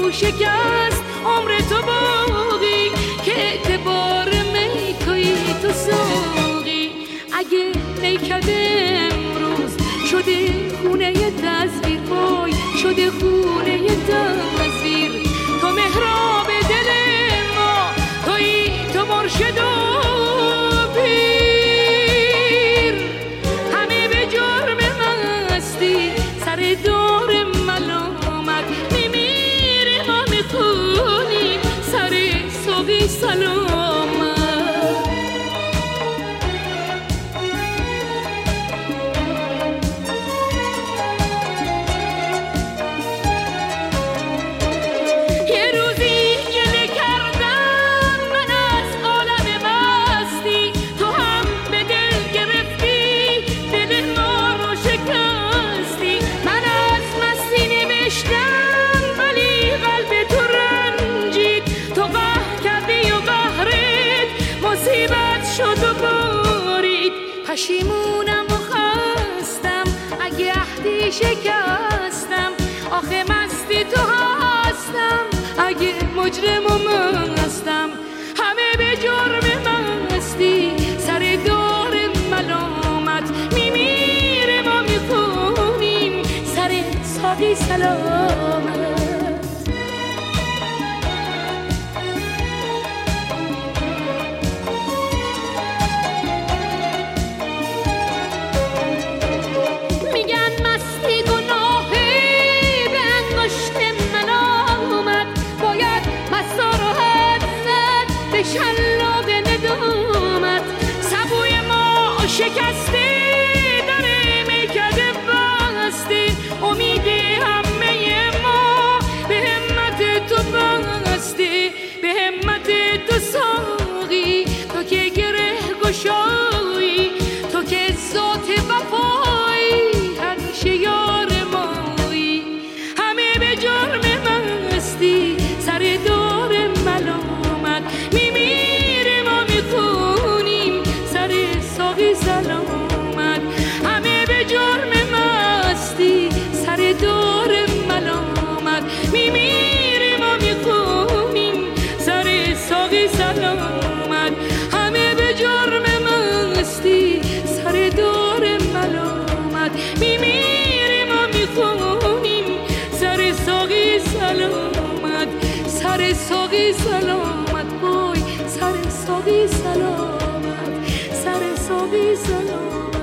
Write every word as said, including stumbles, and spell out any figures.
شکست عمر تو باقی که اعتبار می توی تو ساقی. اگه نیکده امروز شده خونه تصویر، وای شده خونه تصویر، تو مهراب دل ما توی تو مرشد و پیر. همه به جرم مستی سر دور ملامت میمیره، ما میخونیم سر ساقی سلامت. پشیمونم و خستم اگه عهدی شکستم، آخه مستی تو هستم اگه مجرم و مستم. همه به جرم مستی سر دار ملامت میمیره، ما میخونیم سر ساقی سلامت. شلاق ندامت سبوی ما شکسته، در میکده بسته، امید همه ما به همت تو بسته، به همت تو ساقی، تو که گره گشایی، تو که ذات وفایی، همیشه یار مایی. همه به جرم مستی سر دور ملامت میمیره، ما میخونیم سر ساقی سلامت. همه به جرم مستی سر دور ملامت میمیره، ما میخونیم سر ساقی سلامت. همه به جرم مستی سر دور ملامت میمیره، ما میخونیم سر ساقی سلامت. سر ساقی سلامت، وای سر ساقی سلامت، سر ساقی سلامت.